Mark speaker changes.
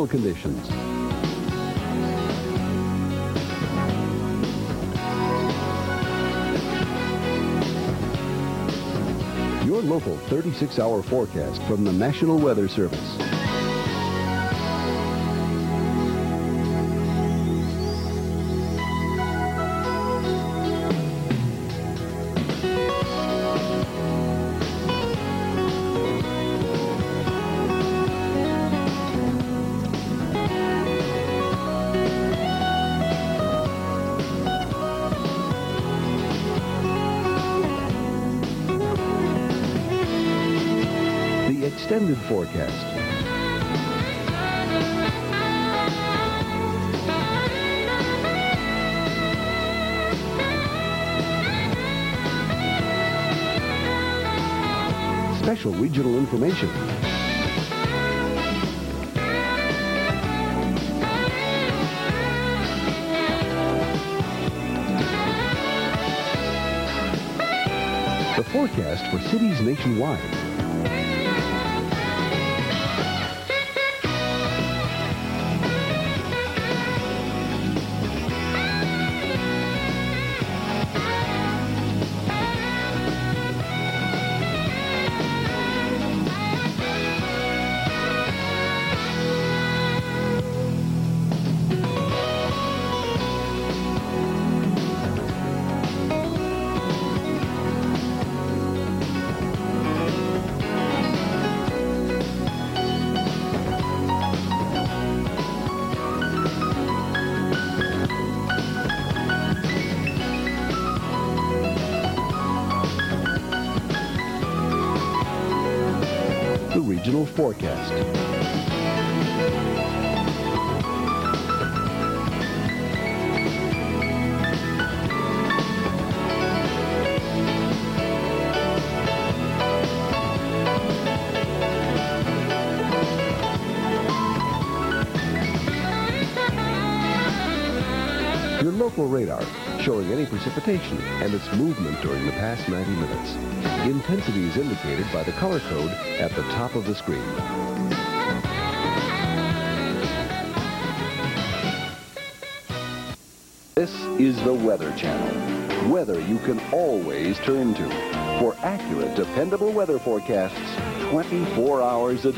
Speaker 1: conditions. Your local 36-hour forecast from the National Weather Service. The extended forecast. Special regional information. The forecast for cities nationwide. The regional forecast. Your local radar showing any precipitation and its movement during the past 90 minutes. Intensity is indicated by the color code at the top of the screen. This is the Weather Channel. Weather you can always turn to for accurate, dependable weather forecasts 24 hours a day.